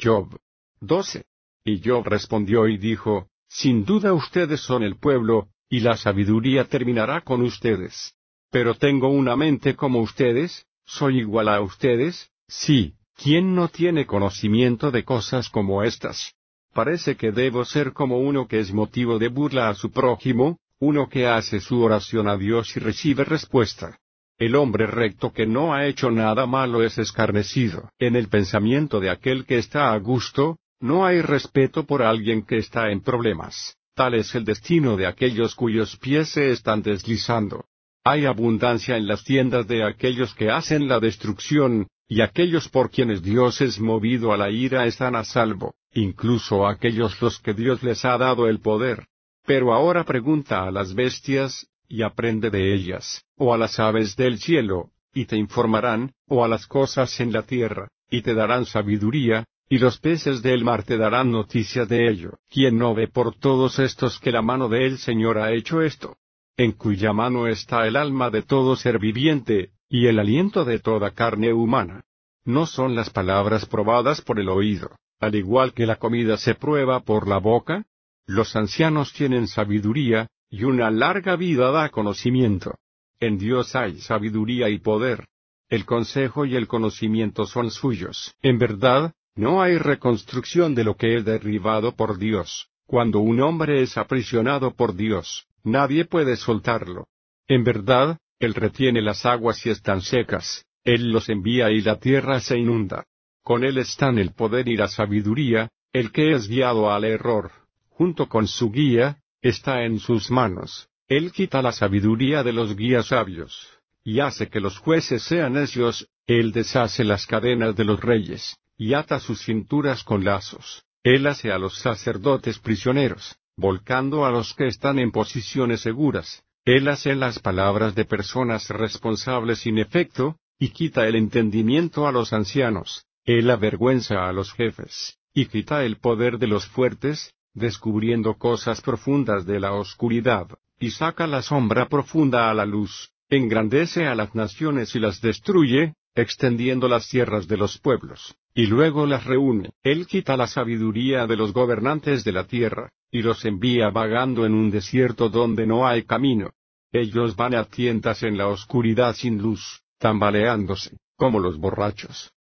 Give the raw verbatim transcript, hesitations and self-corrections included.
Job doce. Y Job respondió y dijo, sin duda ustedes son el pueblo, y la sabiduría terminará con ustedes. Pero tengo una mente como ustedes, soy igual a ustedes, sí, ¿quién no tiene conocimiento de cosas como estas? Parece que debo ser como uno que es motivo de burla a su prójimo, uno que hace su oración a Dios y recibe respuesta. El hombre recto que no ha hecho nada malo es escarnecido. En el pensamiento de aquel que está a gusto, no hay respeto por alguien que está en problemas. Tal es el destino de aquellos cuyos pies se están deslizando. Hay abundancia en las tiendas de aquellos que hacen la destrucción, y aquellos por quienes Dios es movido a la ira están a salvo, incluso aquellos los que Dios les ha dado el poder. Pero ahora pregunta a las bestias, y aprende de ellas, o a las aves del cielo, y te informarán, o a las cosas en la tierra, y te darán sabiduría, y los peces del mar te darán noticia de ello. ¿Quién no ve por todos estos que la mano del Señor ha hecho esto? En cuya mano está el alma de todo ser viviente, y el aliento de toda carne humana. ¿No son las palabras probadas por el oído, al igual que la comida se prueba por la boca? Los ancianos tienen sabiduría, y una larga vida da conocimiento. En Dios hay sabiduría y poder. El consejo y el conocimiento son suyos. En verdad, no hay reconstrucción de lo que es derribado por Dios. Cuando un hombre es aprisionado por Dios, nadie puede soltarlo. En verdad, Él retiene las aguas y están secas, Él los envía y la tierra se inunda. Con Él están el poder y la sabiduría, el que es guiado al error, junto con su guía, está en sus manos. Él quita la sabiduría de los guías sabios, y hace que los jueces sean necios. Él deshace las cadenas de los reyes, y ata sus cinturas con lazos. Él hace a los sacerdotes prisioneros, volcando a los que están en posiciones seguras. Él hace las palabras de personas responsables sin efecto, y quita el entendimiento a los ancianos. Él avergüenza a los jefes, y quita el poder de los fuertes, descubriendo cosas profundas de la oscuridad, y saca la sombra profunda a la luz. Engrandece a las naciones y las destruye, extendiendo las tierras de los pueblos, y luego las reúne. Él quita la sabiduría de los gobernantes de la tierra, y los envía vagando en un desierto donde no hay camino. Ellos van a tientas en la oscuridad sin luz, tambaleándose, como los borrachos.